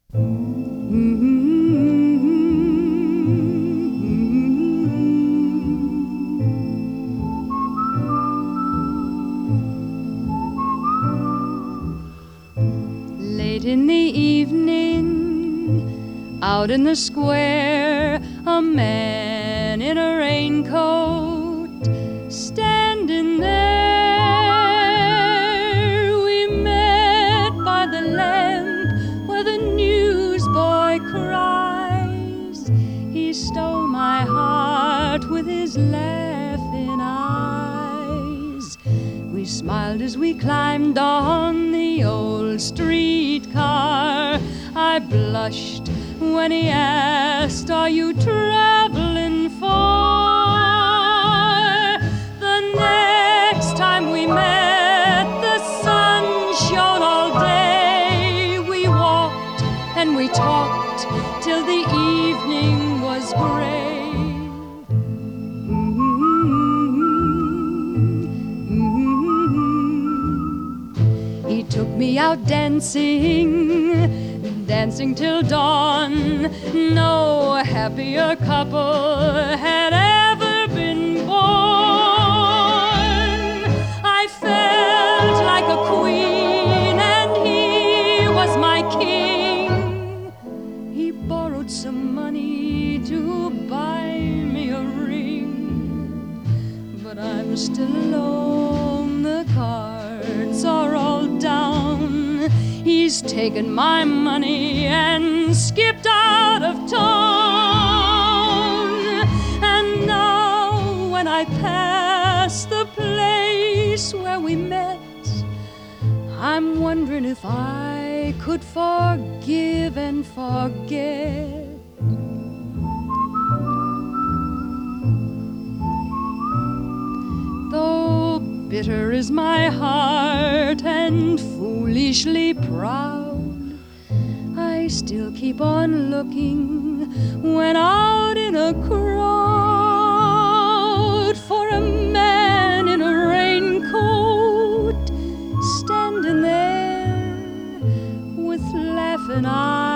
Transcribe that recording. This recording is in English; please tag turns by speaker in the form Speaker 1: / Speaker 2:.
Speaker 1: Late in the evening, out in the square, a man in a raincoat standing there. We met by the lamp where the newsboy cries. He stole my heart with his laughing eyes. We smiled as we climbed on the old streetcar. I blushed when he asked, "Are you traveling far?" The next time we met, the sun shone all day. We walked and we talked till the evening was gray. He took me out dancing till dawn. No happier couple had ever been born. I felt like a queen and he was my king. He borrowed some money to buy me a ring, but I'm still alone. The cards are all down. He's taken my money and skipped out of town. And now when I pass the place where we met, I'm wondering if I could forgive and forget. Though bitter is my heart and foolishly proud, I still keep on looking when out in a crowd for a man in a raincoat standing there with laughing eyes.